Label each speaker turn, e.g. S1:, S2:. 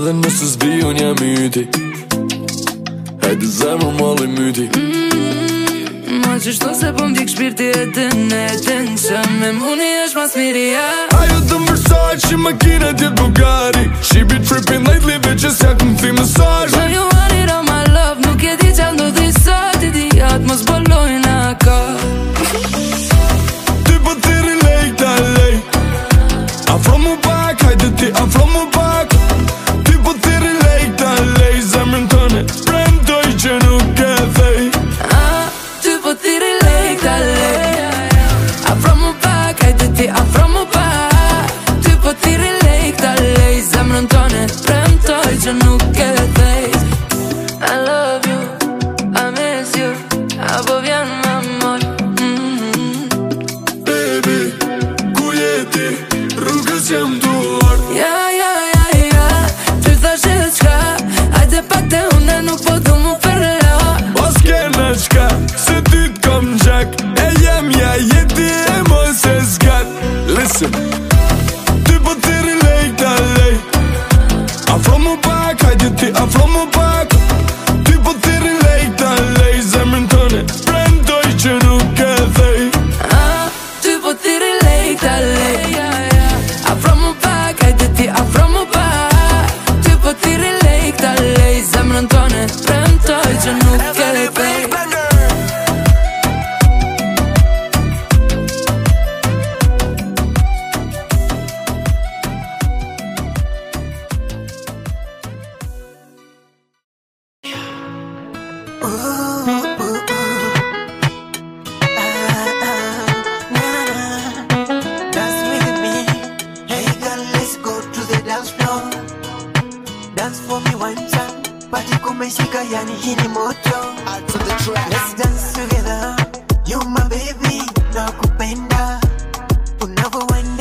S1: dhe nëse s'bi unë jam yti. Hajde zemër malli myti.
S2: Ma qështu se po m'dik shpirti e din që me muni është mas miria.
S1: Ajo të mërsaj që makina t'jet Bugatti. She be tripping lately bitches ja këm fi mesaj.
S2: Know you want it all my love, nuk e di qa ndodhi sot. Idiot mos bolojna ka.
S1: Ty po ti relate lej. Afro mu pak, hajde ti afro mu pak. Ty po ti relate lej. Zemrën tëne premtoj që nuk e thej.
S2: Ty po ti relate lej. Afro mu pak, hajde ti afro mu pak. Ty po ti relate lej. Zemrën tëne premtoj që nuk e thej. I love you, I miss you. Apo vjen më mor.
S1: Baby, ku jeti, rrugës jam duar.
S2: Ja, ty thash e qka. Hajde pak te une nuk po du mu përla.
S1: Pas kena qka, se ty t'kom gjak. E jem ja jeti e mos e zgat. Listen, ty po ti relate lej. Afro mu pak, hajde ti afro mu pak. Ty po ti relate lej. Zemrën tëne premtoj që nuk e thej.
S2: Ty po ti relate lej. Afro mu pak, hajde ti afro mu pak. Ty po ti relate lej. Zemrën tëne premtoj që nuk e thej.
S3: Dance with me. Hey girl, let's go to the dance floor. Dance for me one time. Party kumeshika, yani hii ni moto. Let's dance together. You my baby, nakupenda. Unavyoenda